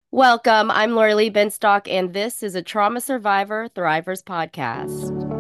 Welcome. I'm Lori Lee Benstock, and this is a Trauma Survivor Thrivers podcast.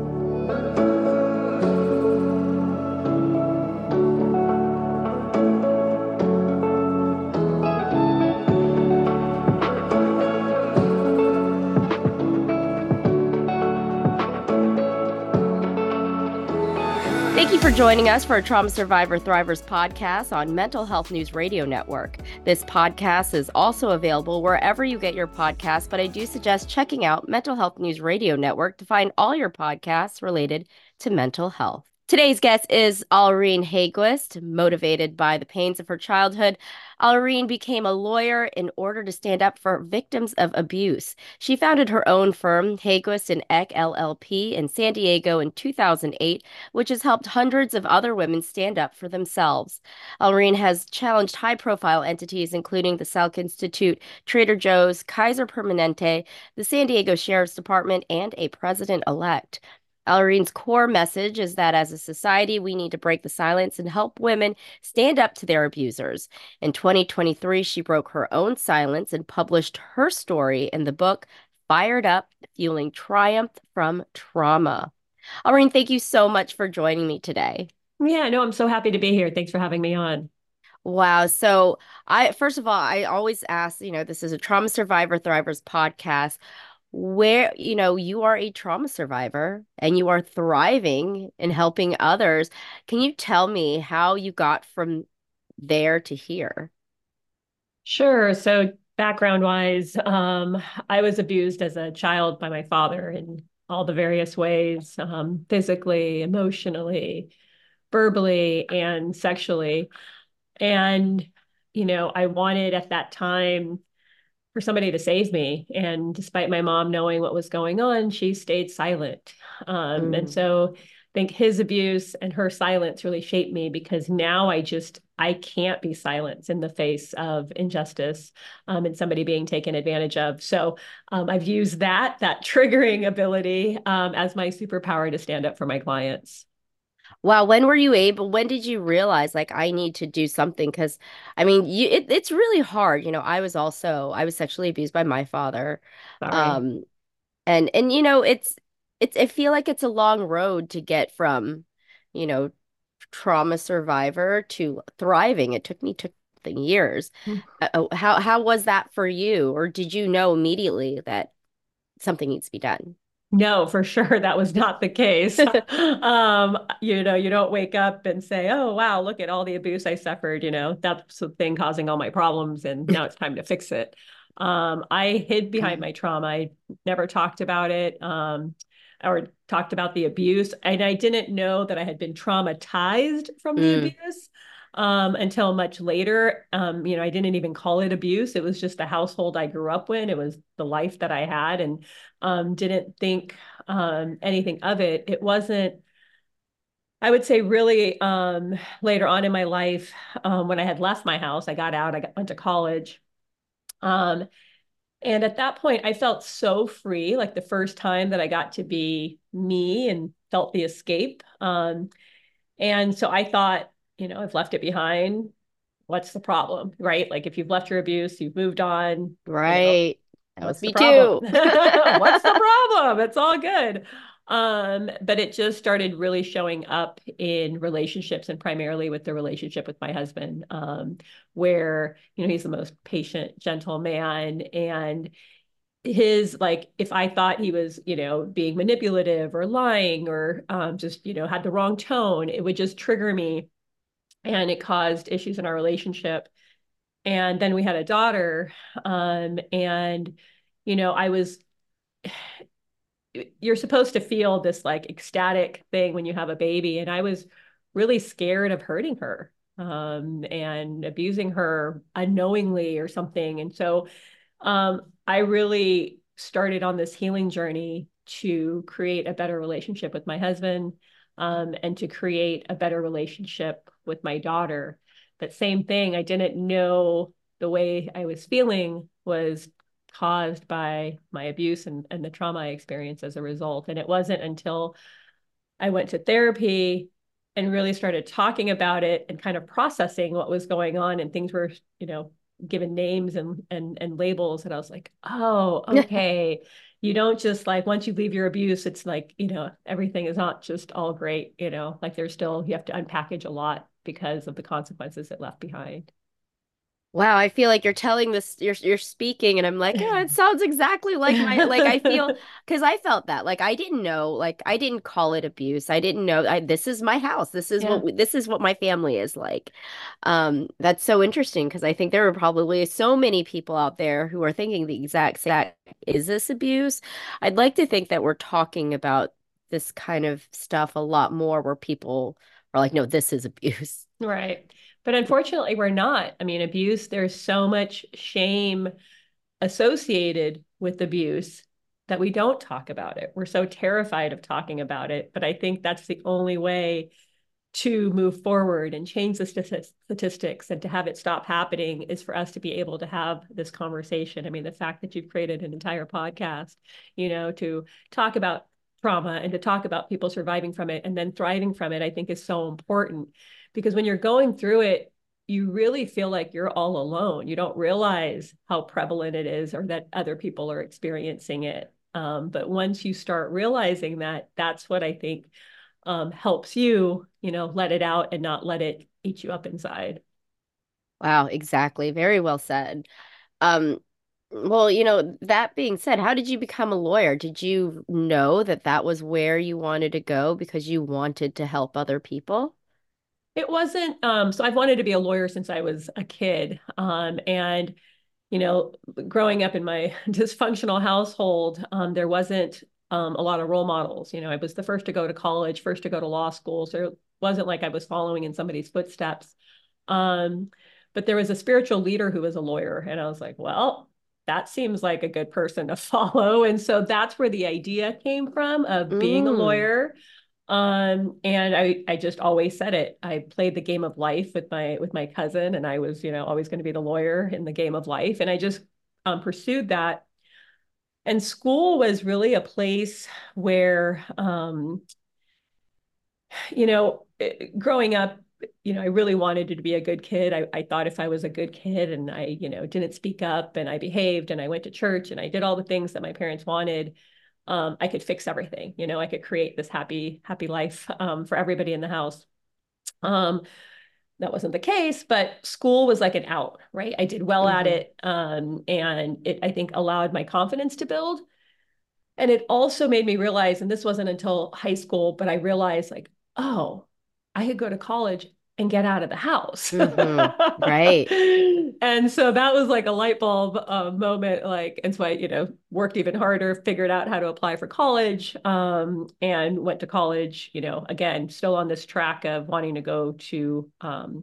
Thank you for joining us for a Trauma Survivor Thrivers podcast on Mental Health News Radio Network. This podcast is also available wherever you get your podcasts, but I do suggest checking out Mental Health News Radio Network to find all your podcasts related to mental health. Today's guest is Alreen Haigwist. Motivated by the pains of her childhood, Alreen became a lawyer in order to stand up for victims of abuse. She founded her own firm, Haigwist and Eck LLP, in San Diego in 2008, which has helped hundreds of other women stand up for themselves. Alreen has challenged high-profile entities including the Salk Institute, Trader Joe's, Kaiser Permanente, the San Diego Sheriff's Department, and a president-elect. Alreen's core message is that as a society, we need to break the silence and help women stand up to their abusers. In 2023, she broke her own silence and published her story in the book Fired Up, Fueling Triumph from Trauma. Alreen, thank you so much for joining me today. Yeah, no, I'm so happy to be here. Thanks for having me on. Wow. So first of all, I always ask, this is a Trauma Survivor Thrivers podcast where, you are a trauma survivor and you are thriving and helping others. Can you tell me how you got from there to here? Sure. So background wise, I was abused as a child by my father in all the various ways, physically, emotionally, verbally, and sexually. And, I wanted at that time for somebody to save me. And despite my mom knowing what was going on, she stayed silent. And Mm. so I think his abuse and her silence really shaped me because now I can't be silenced in the face of injustice and somebody being taken advantage of. So I've used that triggering ability as my superpower to stand up for my clients. Wow, when did you realize like I need to do something? Because it's really hard. I was sexually abused by my father. Sorry. Um, and I feel like it's a long road to get from, you know, trauma survivor to thriving. Took years. How was that for you? Or did you know immediately that something needs to be done? No, for sure, that was not the case. You don't wake up and say, "Oh, wow, look at all the abuse I suffered." That's the thing causing all my problems, and now it's time to fix it. I hid behind my trauma. I never talked about it, or talked about the abuse, and I didn't know that I had been traumatized from the Mm. abuse. Until much later. I didn't even call it abuse. It was just the household I grew up in. It was the life that I had, and didn't think anything of it. It wasn't, I would say, really later on in my life when I had left my house, I got out, went to college. Um, and at that point, I felt so free, like the first time that I got to be me and felt the escape. And so I thought, I've left it behind. What's the problem? Right? Like if you've left your abuse, you've moved on, Right. That was what's the me problem? too. What's the problem? It's all good. But it just started really showing up in relationships and primarily with the relationship with my husband, where, he's the most patient, gentle man. And his, like, if I thought he was, being manipulative or lying or just, had the wrong tone, it would just trigger me and it caused issues in our relationship. And then we had a daughter. And I was, you're supposed to feel this like ecstatic thing when you have a baby. And I was really scared of hurting her and abusing her unknowingly or something. And so I really started on this healing journey to create a better relationship with my husband and to create a better relationship with my daughter. But same thing, I didn't know the way I was feeling was caused by my abuse and the trauma I experienced as a result. And it wasn't until I went to therapy and really started talking about it and kind of processing what was going on and things were, given names and labels, and I was like, oh, okay. You don't just like once you leave your abuse, it's like, everything is not just all great, like there's still you have to unpackage a lot because of the consequences it left behind. Wow, I feel like you're telling this, you're speaking, and I'm like, yeah, it sounds exactly like like I feel, because I felt that, like I didn't know, like I didn't call it abuse. I didn't know, this is my house. Yeah. This is what my family is like. That's so interesting because I think there are probably so many people out there who are thinking the exact same, is this abuse? I'd like to think that we're talking about this kind of stuff a lot more where people are like, no, this is abuse. Right. But unfortunately, we're not. I mean, abuse, there's so much shame associated with abuse that we don't talk about it. We're so terrified of talking about it. But I think that's the only way to move forward and change the statistics and to have it stop happening is for us to be able to have this conversation. I mean, the fact that you've created an entire podcast, to talk about trauma and to talk about people surviving from it and then thriving from it, I think is so important because when you're going through it, you really feel like you're all alone. You don't realize how prevalent it is or that other people are experiencing it. But once you start realizing that, that's what I think helps you, let it out and not let it eat you up inside. Wow, exactly. Very well said. Um, well, that being said, how did you become a lawyer? Did you know that that was where you wanted to go because you wanted to help other people? It wasn't, so I've wanted to be a lawyer since I was a kid. And, you know, growing up in my dysfunctional household, there wasn't a lot of role models. I was the first to go to college, first to go to law school. So it wasn't like I was following in somebody's footsteps. Um, but there was a spiritual leader who was a lawyer, and I was like, well, that seems like a good person to follow. And so that's where the idea came from of being a Mm, lawyer. And I just always said it. I played the game of life with my cousin, and I was, always going to be the lawyer in the game of life. And I just pursued that. And school was really a place where, growing up, I really wanted to be a good kid. I thought if I was a good kid and I, didn't speak up and I behaved and I went to church and I did all the things that my parents wanted, I could fix everything. I could create this happy life for everybody in the house. Um, that wasn't the case, but school was like an out, right? I did well at hmm it, and it I think allowed my confidence to build. And it also made me realize, and this wasn't until high school, but I realized like, oh, I could go to college and get out of the house. hmm Right. And so that was like a light bulb moment. Like, and so I, worked even harder, figured out how to apply for college, and went to college, again, still on this track of wanting to go to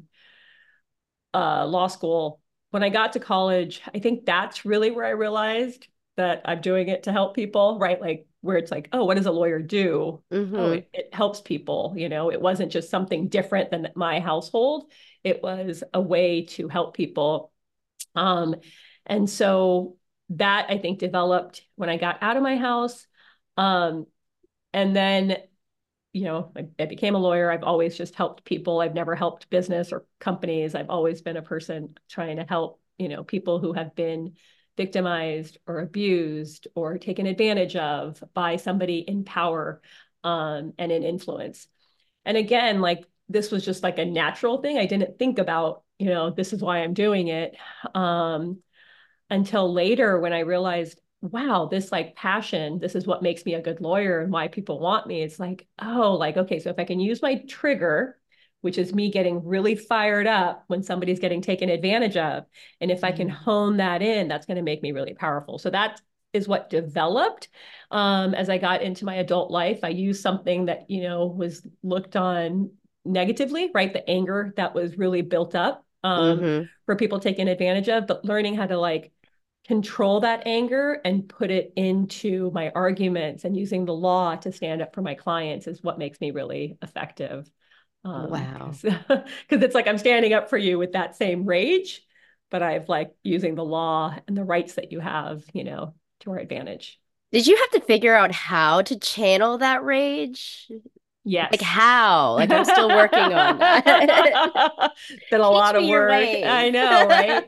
law school. When I got to college, I think that's really where I realized that I'm doing it to help people, right? Like where it's like, oh, what does a lawyer do? Oh, hmm it helps people. It wasn't just something different than my household. It was a way to help people. Um, and so that I think developed when I got out of my house. Um, and then I became a lawyer. I've always just helped people. I've never helped business or companies. I've always been a person trying to help, people who have been victimized or abused or taken advantage of by somebody in power, and in influence. And again, like this was just like a natural thing. I didn't think about, this is why I'm doing it. Um, until later when I realized, wow, this like passion, this is what makes me a good lawyer and why people want me. It's like, oh, like, okay, so if I can use my trigger, which is me getting really fired up when somebody's getting taken advantage of, and if I can hone that in, that's going to make me really powerful. So that is what developed as I got into my adult life. I used something that, was looked on negatively, right? The anger that was really built up hmm for people taken advantage of, but learning how to like control that anger and put it into my arguments and using the law to stand up for my clients is what makes me really effective. Wow. Because it's like I'm standing up for you with that same rage, but I've like using the law and the rights that you have, to our advantage. Did you have to figure out how to channel that rage? Like Yes. how? Like I'm still working on that. Been a Teach lot of me your work. ways. I know, right?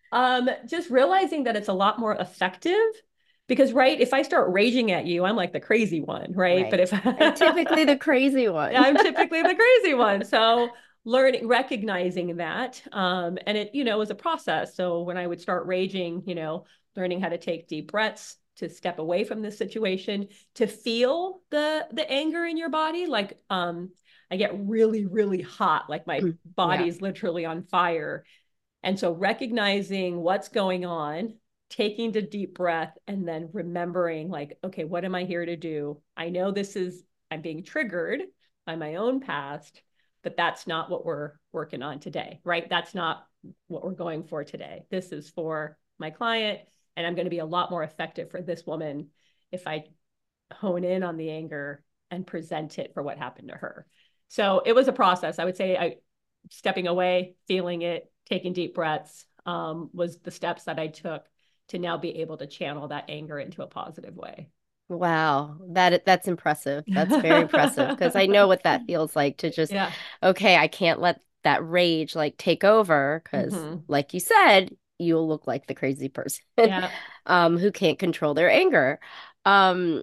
Just realizing that it's a lot more effective because, right, if I start raging at you, I'm like the crazy one, right? But Right. if And typically the crazy one. I'm typically the crazy one. So learning, recognizing that, and it, was a process. So when I would start raging, learning how to take deep breaths, to step away from the situation, to feel the anger in your body. Like, I get really, really hot, like my body Yeah. is literally on fire. And so recognizing what's going on, taking the deep breath, and then remembering, like, okay, what am I here to do? I know I'm being triggered by my own past, but that's not what we're working on today, right? That's not what we're going for today. This is for my client, and I'm going to be a lot more effective for this woman if I hone in on the anger and present it for what happened to her. So it was a process. I would say stepping away, feeling it, taking deep breaths, was the steps that I took to now be able to channel that anger into a positive way. Wow, that's impressive. That's very impressive because I know what that feels like to just, Yeah. okay, I can't let that rage like take over because, Mm-hmm. like you said, you'll look like the crazy person Yeah. who can't control their anger. Um,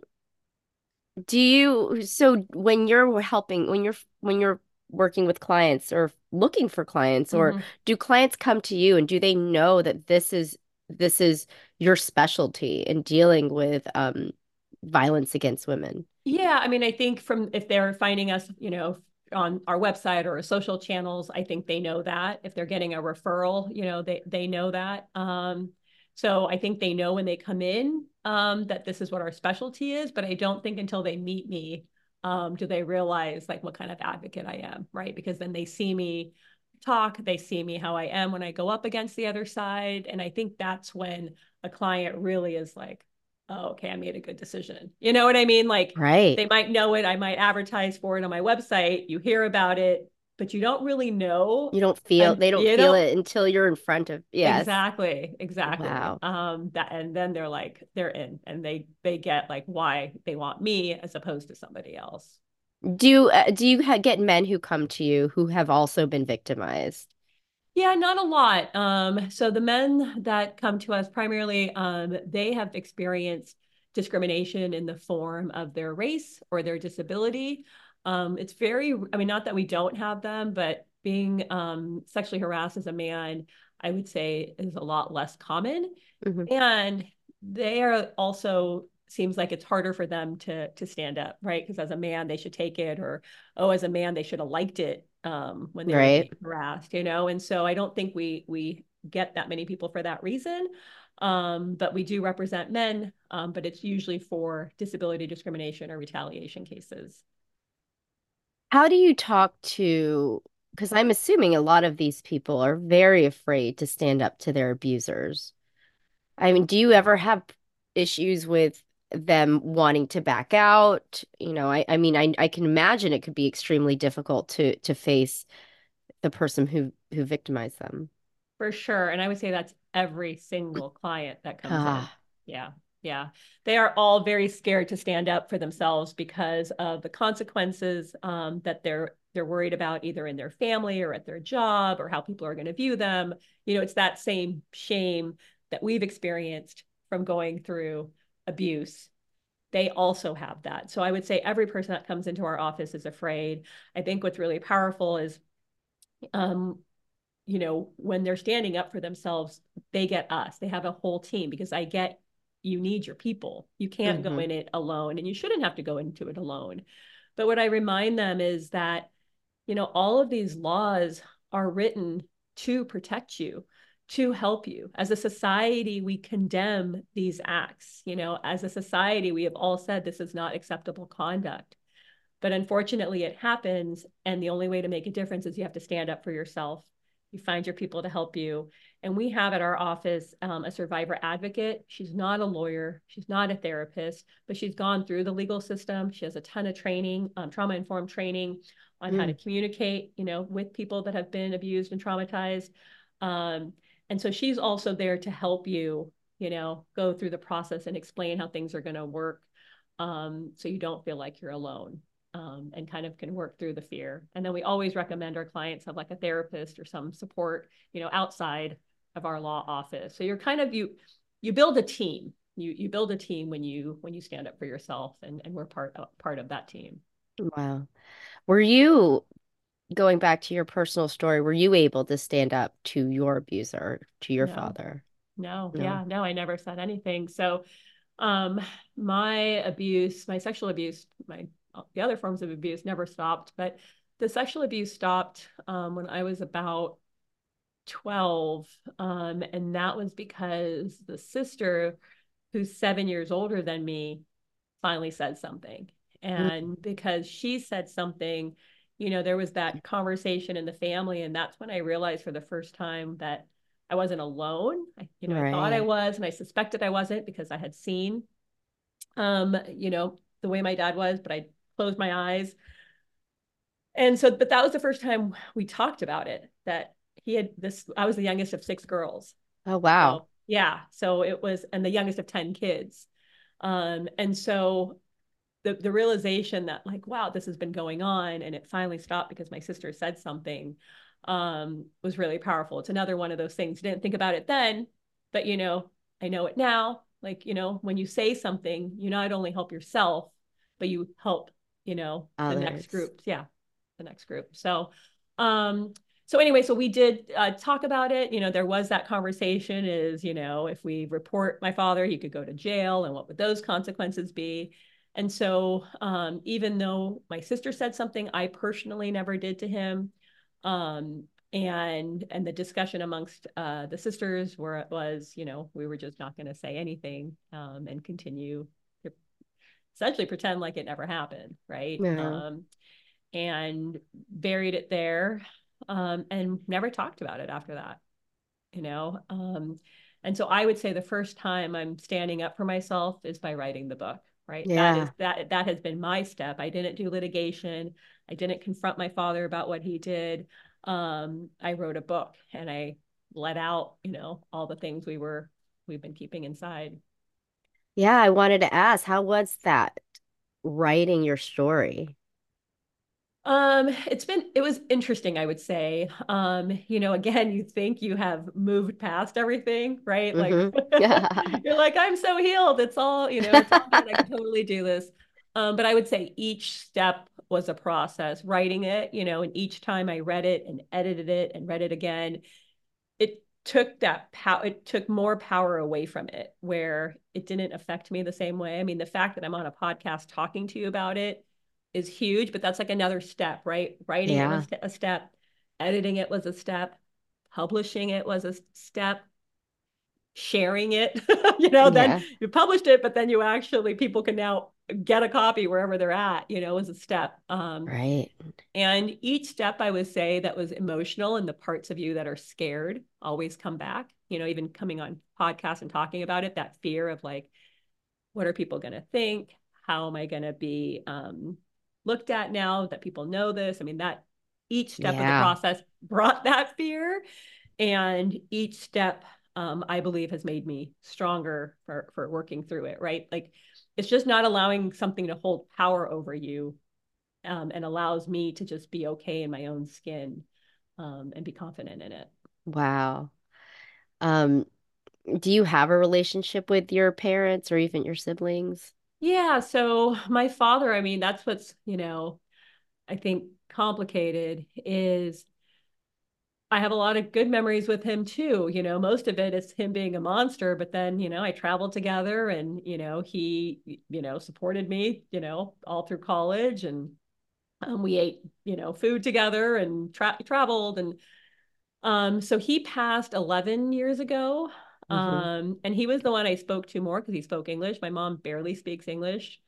so when you're working with clients or looking for clients, or Mm-hmm. do clients come to you and do they know that this is your specialty in dealing with violence against women? Yeah, I mean, I think from if they're finding us, on our website or social channels, I think they know that. If they're getting a referral, they know that. So I think they know when they come in, that this is what our specialty is, but I don't think until they meet me, do they realize like what kind of advocate I am, right? Because then they see me talk, they see me how I am when I go up against the other side, and I think that's when a client really is like, oh, okay, I made a good decision. You know what I mean? Like, Right. they might know it. I might advertise for it on my website. You hear about it, but you don't really know. And They don't you feel don't it until you're in front of, yes. exactly. Wow. That, and then they're in, and they get like why they want me as opposed to somebody else. Do you get men who come to you who have also been victimized? Yeah, not a lot. So the men that come to us primarily, they have experienced discrimination in the form of their race or their disability. It's very, I mean, not that we don't have them, but being sexually harassed as a man, I would say is a lot less common. Hmm. And they are also seems like it's harder for them to stand up, right? Because as a man, they should take it, or oh, as a man, they should have liked it, when they were Right. being harassed, And so I don't think we get that many people for that reason. But we do represent men, but it's usually for disability discrimination or retaliation cases. How do you talk to, because I'm assuming a lot of these people are very afraid to stand up to their abusers. I mean, do you ever have issues with them wanting to back out? I mean, I can imagine it could be extremely difficult to face the person who victimized them. For sure. And I would say that's every single client that comes in. Ah, Yeah. Yeah. They are all very scared to stand up for themselves because of the consequences, that they're worried about either in their family or at their job, or how people are going to view them. It's that same shame that we've experienced from going through abuse. They also have that. So I would say every person that comes into our office is afraid. I think what's really powerful is, um, when they're standing up for themselves, they get us. They have a whole team, because I get, you need your people. You can't go hmm. in it alone, and you shouldn't have to go into it alone. But what I remind them is that, all of these laws are written to protect you, to help you. As a society, we condemn these acts. As a society, we have all said this is not acceptable conduct. But unfortunately, it happens. And the only way to make a difference is you have to stand up for yourself. You find your people to help you. And we have at our office, a survivor advocate. She's not a lawyer, she's not a therapist, but she's gone through the legal system. She has a ton of training, trauma informed training on how to Mm. communicate, with people that have been abused and traumatized. Um, and so she's also there to help you, go through the process and explain how things are going to work, so you don't feel like you're alone, and kind of can work through the fear. And then we always recommend our clients have like a therapist or some support, outside of our law office. So you're kind of you build a team. You build a team when you stand up for yourself, and we're part of that team. Wow. Were you, going back to your personal story, were you able to stand up to your abuser, to your No, father? no, No. yeah, no, I never said anything. So um my abuse, my sexual abuse, my the other forms of abuse never stopped, but the sexual abuse stopped when I was about 12. And that was because the sister, who's 7 years older than me, finally said something. Mm. And because she said something, there was that conversation in the family. And that's when I realized for the first time that I wasn't alone. I thought I Right. was, and I suspected I wasn't because I had seen, the way my dad was, but I closed my eyes. And so, but that was the first time we talked about it, that he had this, I was the youngest of six girls. Oh, wow. So yeah, so it was, and the youngest of 10 kids. And so the realization that, like, wow, this has been going on and it finally stopped because my sister said something, was really powerful. It's another one of those things. Didn't think about it then, but I know it now. Like, when you say something, you not only help yourself, but you help, the next Others. group. Yeah, the next group. Um, so anyway, so we did talk about it. There was that conversation is, if we report my father, he could go to jail, and what would those consequences be? And so, even though my sister said something I personally never did to him, um, and the discussion amongst the sisters was, we were just not going to say anything, and continue to essentially pretend like it never happened, right? Yeah. And buried it there, and never talked about it after that, you know. And so I would say the first time I'm standing up for myself is by writing the book, right? Yeah. That has been my step. I didn't do litigation. I didn't confront my father about what he did. I wrote a book, and I let out, all the things we've been keeping inside. Yeah, I wanted to ask, how was that writing your story? It was interesting, I would say. Again, you think you have moved past everything, right? Like Mm-hmm. you're like, I'm so healed. It's all good. I could totally do this. But I would say each step was a process, writing it, and each time I read it and edited it and read it again, it took that power, it took more power away from it, where it didn't affect me the same way. I mean, the fact that I'm on a podcast talking to you about it is huge, but that's like another step, right? Writing it Yeah. was a step, editing it was a step, publishing it was a step, sharing it. Then Yeah. you published it, but then people can now get a copy wherever they're at, was a step. Right. And each step, I would say, that was emotional, and the parts of you that are scared always come back. Even coming on podcasts and talking about it, that fear of, like, what are people going to think? How am I going to be looked at now that people know this? I mean, that each step of the Yeah. process brought that fear, and each step, I believe, has made me stronger for working through it. Right? Like, it's just not allowing something to hold power over you, and allows me to just be okay in my own skin, and be confident in it. Wow. Um, do you have a relationship with your parents or even your siblings? Yeah. So my father, I mean, that's what's, I think complicated is I have a lot of good memories with him too. Most of it is him being a monster, but then, I traveled together, and, he, supported me, all through college, and we ate, food together and traveled. And so he passed 11 years ago. Hmm. And he was the one I spoke to more because he spoke English. My mom barely speaks English.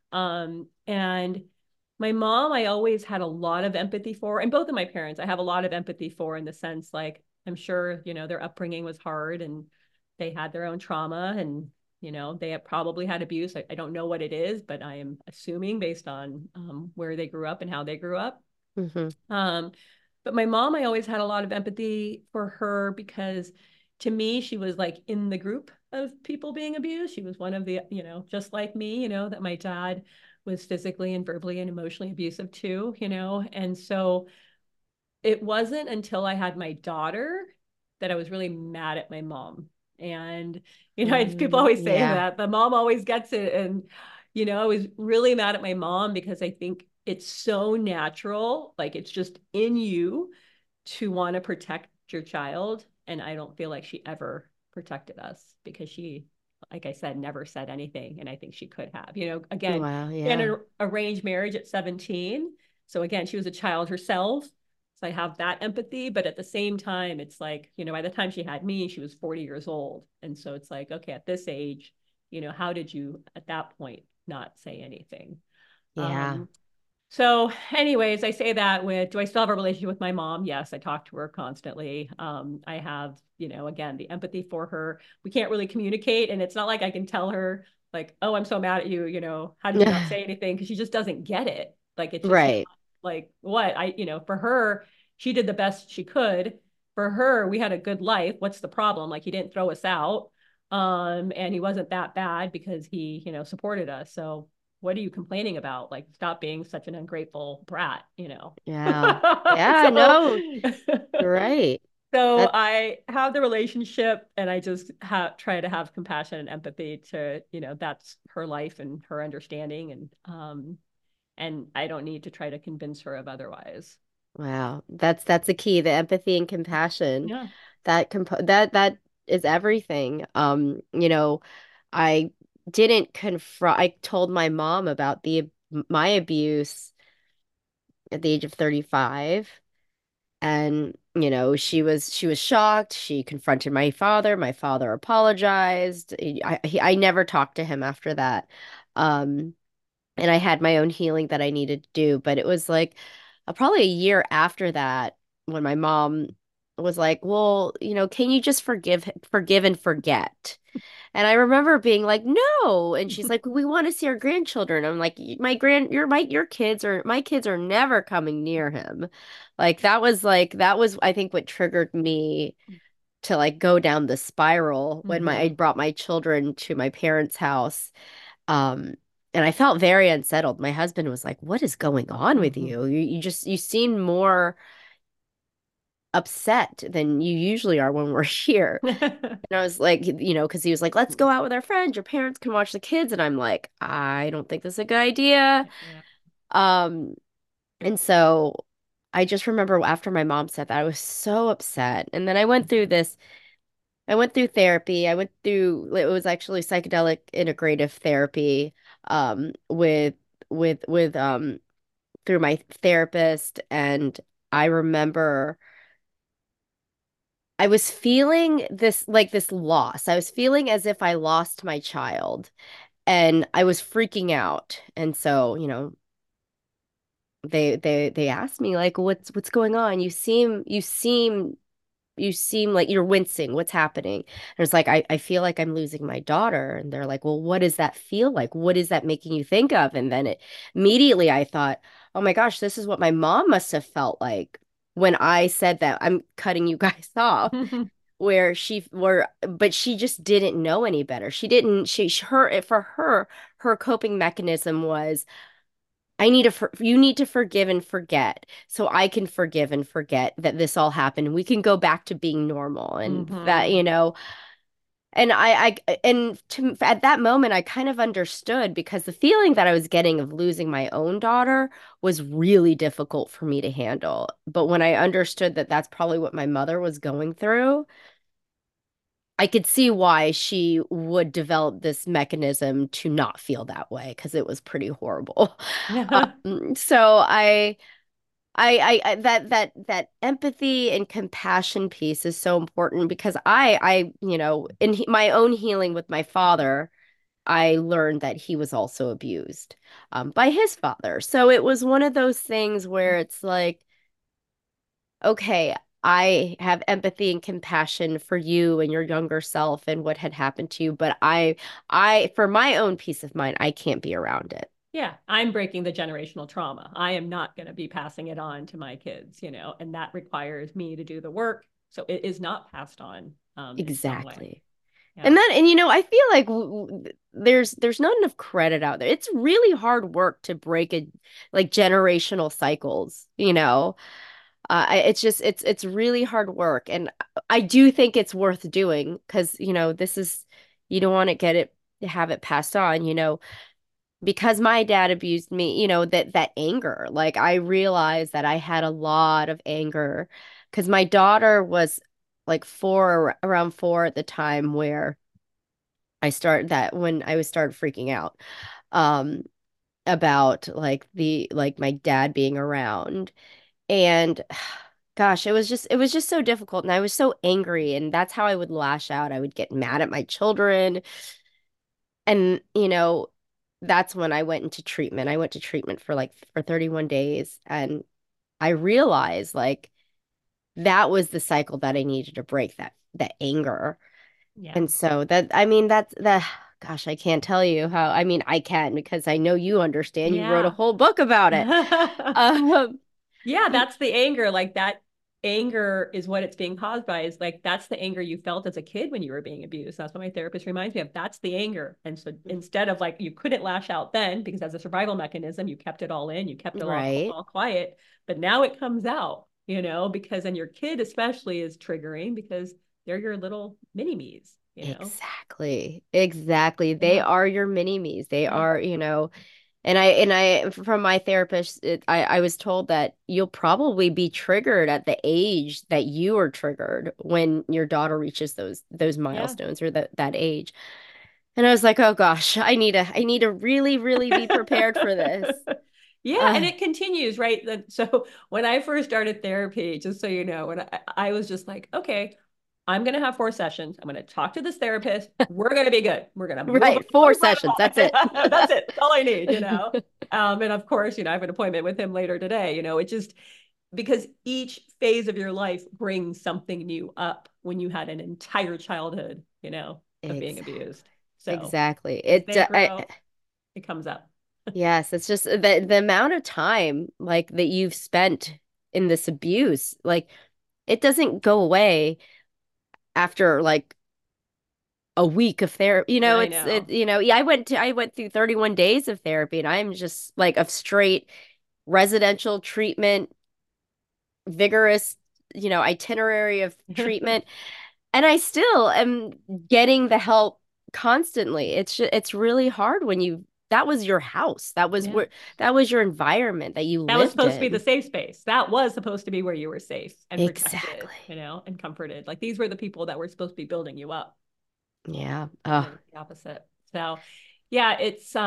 And my mom, I always had a lot of empathy for, and both of my parents, I have a lot of empathy for, in the sense, like, I'm sure, their upbringing was hard, and they had their own trauma, and, they have probably had abuse. I don't know what it is, but I am assuming based on where they grew up and how they grew up. Hmm. Um, but my mom, I always had a lot of empathy for her, because to me, she was like in the group of people being abused. She was one of the, just like me, that my dad was physically and verbally and emotionally abusive too. And so it wasn't until I had my daughter that I was really mad at my mom. And, people always say Yeah. that the mom always gets it. And, I was really mad at my mom because I think it's so natural. Like it's just in you to want to protect your child. And I don't feel like she ever protected us because she, like I said, never said anything. And I think she could have, again, Wow. in Yeah. an arranged marriage at 17. So again, she was a child herself. So I have that empathy. But at the same time, it's like, by the time she had me, she was 40 years old. And so it's like, okay, at this age, how did you at that point not say anything? Yeah. Um, so, anyways, I say that with, do I still have a relationship with my mom? Yes, I talk to her constantly. I have, again, the empathy for her. We can't really communicate, and it's not like I can tell her, like, oh, I'm so mad at you, how did you not say anything? Because she just doesn't get it. Like, it's just not Right. like what for her, she did the best she could. For her, we had a good life. What's the problem? Like, he didn't throw us out. And he wasn't that bad because he, supported us. So what are you complaining about? Like, stop being such an ungrateful brat, Yeah. Yeah. so, No, you're right. so That, I have the relationship and I just try to have compassion and empathy to, that's her life and her understanding. And I don't need to try to convince her of otherwise. wow. That's the key, the empathy and compassion. Yeah. That is everything. I didn't confront, I told my mom about my abuse at the age of 35. And, she was shocked. She confronted my father. My father apologized. I never talked to him after that. Um, and I had my own healing that I needed to do. But it was like probably a year after that when my mom was like, "Well, can you just forgive and forget?" And I remember being like, "No." And she's like, "We want to see our grandchildren." I'm like, My kids are never coming near him." Like that was I think what triggered me to like go down the spiral when I Mm-hmm. brought my children to my parents' house. Um, and I felt very unsettled. My husband was like, "What is going on with Mm-hmm. you? You seem more upset than you usually are when we're here." And I was like, because he was like, "Let's go out with our friends. Your parents can watch the kids." And I'm like, "I don't think this is a good idea." Yeah. Um, and so I just remember after my mom said that, I was so upset. And then I went through therapy. It was actually psychedelic integrative therapy, with, through my therapist. And I remember I was feeling this loss. I was feeling as if I lost my child and I was freaking out. And so, they asked me like, what's going on? You seem like you're wincing. What's happening?" And it's like, I feel like I'm losing my daughter. And they're like, "Well, what does that feel like? What is that making you think of?" And then immediately I thought, "Oh my gosh, this is what my mom must have felt like when I said that." I'm cutting you guys off. But she just didn't know any better. She didn't, for her coping mechanism was, you need to forgive and forget so I can forgive and forget that this all happened. We can go back to being normal and that, Mm-hmm. and at that moment, I kind of understood because the feeling that I was getting of losing my own daughter was really difficult for me to handle. But when I understood that that's probably what my mother was going through, I could see why she would develop this mechanism to not feel that way because it was pretty horrible. So that empathy and compassion piece is so important because in my own healing with my father, I learned that he was also abused, by his father. So it was one of those things where it's like, okay, I have empathy and compassion for you and your younger self and what had happened to you, but for my own peace of mind, I can't be around it. Yeah, I'm breaking the generational trauma. I am not going to be passing it on to my kids, and that requires me to do the work. So it is not passed on in some way. Exactly. Yeah. And I feel like there's not enough credit out there. It's really hard work to break like generational cycles. It's just it's really hard work, and I do think it's worth doing because this is you don't want to get it have it passed on, because my dad abused me, that anger. Like I realized that I had a lot of anger because my daughter was like around 4 at the time where I started that when I was started freaking out um about like my dad being around. And gosh, it was just so difficult and I was so angry and that's how I would lash out. I would get mad at my children and that's when I went into treatment. I went to treatment for 31 days and I realized like that was the cycle that I needed to break that anger. Yeah. And so that I mean that's the gosh, I can't tell you how I mean I can because I know you understand. You wrote a Yeah. whole book about it. Um Yeah, y- that's the anger. Like that anger is what it's being caused by, is like that's the anger you felt as a kid when you were being abused. That's what my therapist reminds me of. That's the anger. And so instead of like you couldn't lash out then because as a survival mechanism, you kept it all in, you kept it right. all quiet, but now it comes out, because then your kid especially is triggering because they're your little mini me's. Exactly. Exactly. They Yeah. are your mini me's. They Yeah. are, and I from my therapist, I was told that you'll probably be triggered at the age that you are triggered when your daughter reaches those Yeah. milestones or that age. And I was like, oh gosh, I need to really, really be prepared for this. Yeah, and Uh, it continues, right? So when I first started therapy, just so you know, when I was just like, okay, I'm going to have 4 sessions. I'm going to talk to this therapist. We're going to be good. We're going to move, right, four move right sessions. That's it. along. That's it. That's all I need. And of course, I have an appointment with him later today. It just because each phase of your life brings something new up when you had an entire childhood, of being Exactly. abused. So Exactly. as they grow, it comes up. Yes, it's just the amount of time like that you've spent in this abuse, like it doesn't go away after like a week of therapy. I It's know. yeah, I went through 31 days of therapy and I'm just like of straight residential treatment, vigorous, itinerary of treatment. And I still am getting the help constantly. It's really hard when that was your house. That was Yeah. where that was your environment that you That was lived supposed to be the in. safe space. That was supposed to be where you were safe and protected, Exactly. and comforted. Like these were the people that were supposed to be building you up. Yeah. And Oh, it was the opposite. So yeah, it's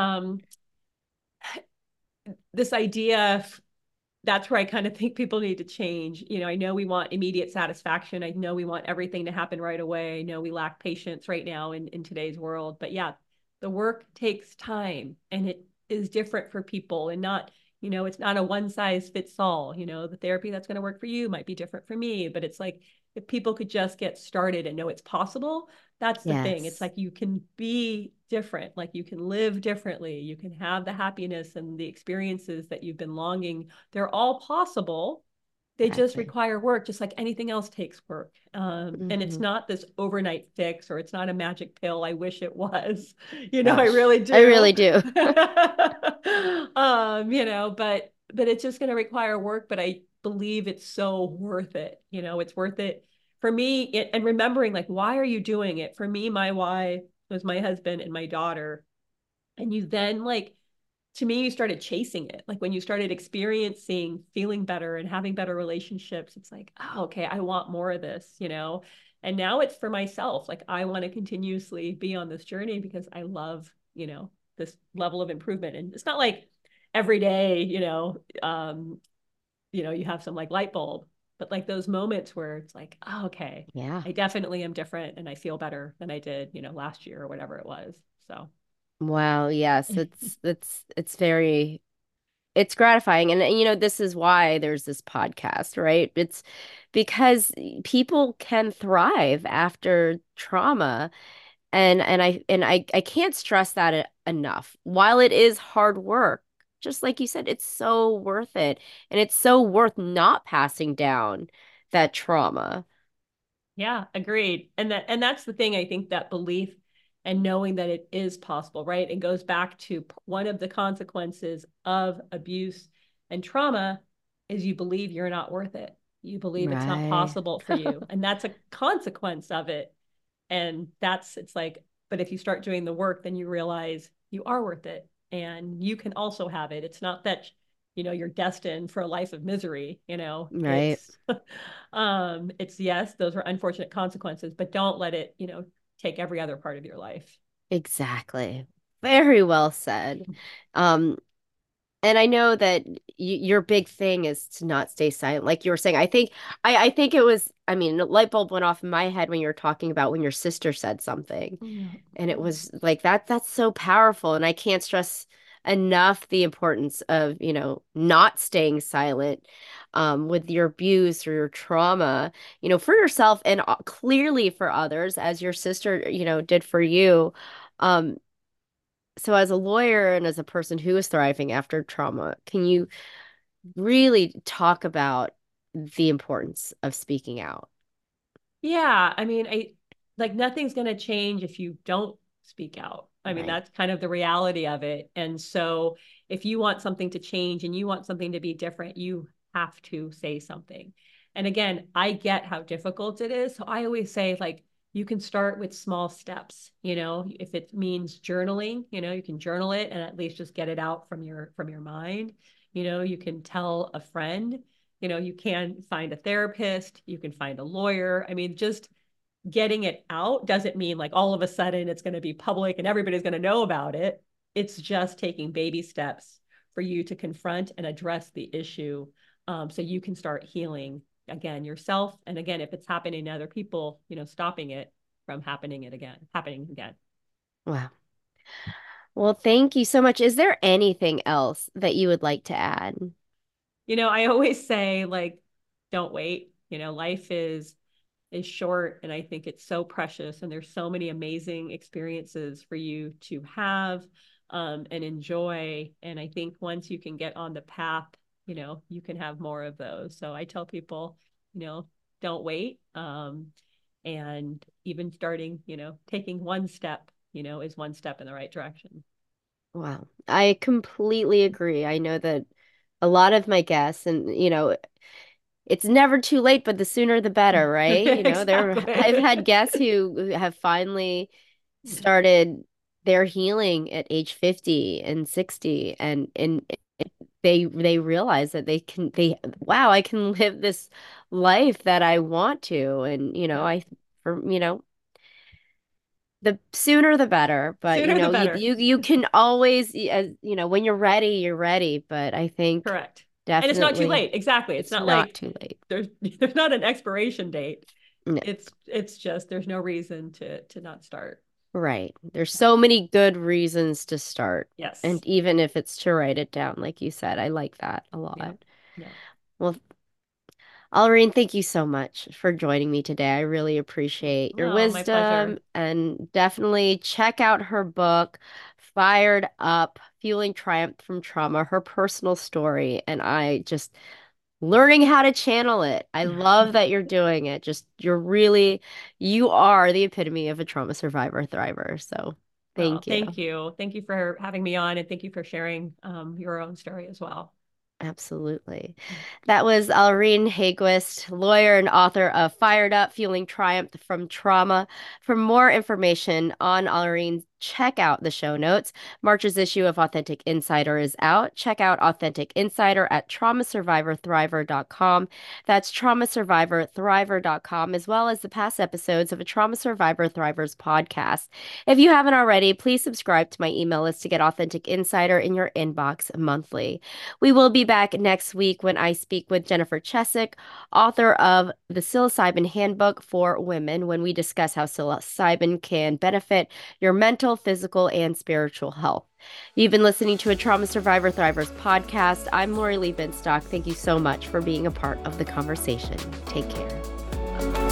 this idea that's where I kind of think people need to change. I know we want immediate satisfaction. I know we want everything to happen right away. I know we lack patience right now in today's world. But yeah, the work takes time and it is different for people and not, it's not a one size fits all. The therapy that's going to work for you might be different for me. But it's like if people could just get started and know it's possible, that's the thing. It's yes. like you can be different, like you can live differently, you can have the happiness and the experiences that you've been longing. They're all possible. They just Exactly. require work, just like anything else takes work. And it's Hmm. not this overnight fix or it's not a magic pill. I wish it was. I Gosh, really I do. really do. But it's just going to require work. But I believe it's so worth it. It's worth it for me. And remembering, like, why are you doing it? For me, my why was my husband and my daughter. And you then like to me, you started chasing it. Like when you started experiencing feeling better and having better relationships, it's like, oh, okay, I want more of this. And now it's for myself. Like I want to continuously be on this journey because I love, this level of improvement. And it's not like every day, you have some like light bulb, but like those moments where it's like, oh, okay, Yeah. I definitely am different and I feel better than I did, last year or whatever it was. So Wow. Yes, it's very it's gratifying. And this is why there's this podcast, right? It's because people can thrive after trauma. And I can't stress that enough. While it is hard work, just like you said, it's so worth it. And it's so worth not passing down that trauma. yeah, agreed. And that's the thing, I think that belief and knowing that it is possible, right? It goes back to one of the consequences of abuse and trauma is you believe you're not worth it. You believe it's not Right. possible for you. And that's a consequence of it. And it's like, but if you start doing the work, then you realize you are worth it and you can also have it. It's not that, you're destined for a life of misery, Right. it's yes, those are unfortunate consequences, but don't let it, take every other part of your life. Exactly. Very well said. Um, and I know that your big thing is to not stay silent. Like you were saying, I think it was, I mean, a light bulb went off in my head when you were talking about when your sister said something. Yeah. And it was like that's so powerful. And I can't stress enough the importance of, not staying silent with your abuse or your trauma, for yourself and clearly for others, as your sister, did for you. Um, so as a lawyer and as a person who is thriving after trauma, can you really talk about the importance of speaking out? Yeah, I mean, I like nothing's going to change if you don't speak out. I mean, Right. that's kind of the reality of it. And so, if you want something to change and you want something to be different, you have to say something. And again, I get how difficult it is. So I always say, like, you can start with small steps. If it means journaling, you can journal it and at least just get it out from your mind. You can tell a friend. You can find a therapist, you can find a lawyer. I mean, just getting it out doesn't mean like all of a sudden it's going to be public and everybody's going to know about it. It's just taking baby steps for you to confront and address the issue, so you can start healing again yourself. And again, if it's happening to other people, stopping it from happening again. Wow. Well, thank you so much. Is there anything else that you would like to add? I always say, like, don't wait. Life is short, and I think it's so precious, and there's so many amazing experiences for you to have, and enjoy. And I think once you can get on the path, you can have more of those. So I tell people, don't wait. And even starting, taking one step, is one step in the right direction. Wow. I completely agree. I know that a lot of my guests, and it's never too late, but the sooner the better, right? I've had Exactly. guests who have finally started their healing at age 50 and 60, and they realize that wow, I can live this life that I want to. And Yeah. for the sooner the better. But Sooner the better. you can always, as when you're ready. But I think Correct. And it's not too definitely late. Exactly. It's it's not not like too late. there's not an expiration date. No. It's just there's no reason to not start. Right. There's so many good reasons to start. Yes. And even if it's to write it down, like you said, I like that a Yeah. lot. Yeah. Well, Alreen, thank you so much for joining me today. I really appreciate your Oh, my wisdom, pleasure. and definitely check out her book, Fired Up, Fueling Triumph from Trauma, her personal story. And I just learning how to channel it. I love that you're doing it. You are the epitome of a trauma survivor thriver. So Oh, thank you. thank you. Thank you for having me on, and thank you for sharing your own story as well. Absolutely. That was Alreen Hagwist, lawyer and author of Fired Up, Fueling Triumph from Trauma. For more information on Alreen, check out the show notes. March's issue of Authentic Insider is out. Check out Authentic Insider at traumasurvivorthriver.com. That's traumasurvivorthriver.com, as well as the past episodes of a Trauma Survivor Thrivers podcast. If you haven't already, please subscribe to my email list to get Authentic Insider in your inbox monthly. We will be back next week when I speak with Jennifer Chesick, author of The Psilocybin Handbook for Women, when we discuss how psilocybin can benefit your mental, physical, and spiritual health. You've been listening to a Trauma Survivor Thrivers podcast. I'm Lori Lee Binstock. Thank you so much for being a part of the conversation. Take care.